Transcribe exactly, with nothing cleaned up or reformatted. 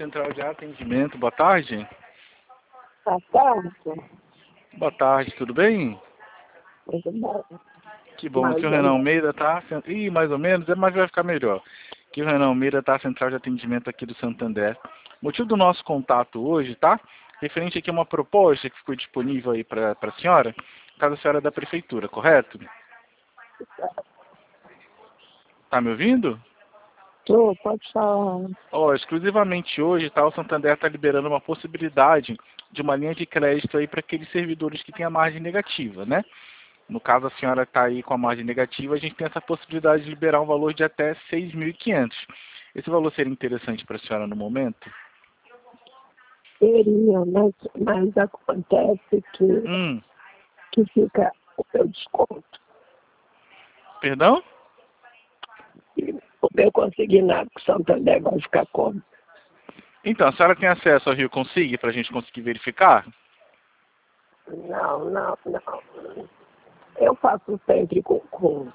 Central de Atendimento. Boa tarde. Boa tarde. Boa tarde, tudo bem? Muito bom. Que bom, Mais que o ou Renan menos. Almeida tá... Ih, mais ou menos, é, mas vai ficar melhor. Que o Renan Almeida tá Central de Atendimento aqui do Santander. O motivo do nosso contato hoje, tá? Referente aqui a uma proposta que ficou disponível aí para a senhora, caso a senhora é da Prefeitura, correto? Tá me ouvindo? Tô, pode falar. Ó, exclusivamente hoje, tá, o Santander está liberando uma possibilidade de uma linha de crédito aí para aqueles servidores que têm a margem negativa, né? No caso, a senhora está aí com a margem negativa, a gente tem essa possibilidade de liberar um valor de até seis mil e quinhentos. Esse valor seria interessante para a senhora no momento? Seria, mas, mas acontece que, Hum, que fica o meu desconto. perdão? E o meu consignado com o Santander vai ficar como? Então, a senhora tem acesso ao Rio Consigne para a gente conseguir verificar? Não, não, não. Eu faço sempre com, com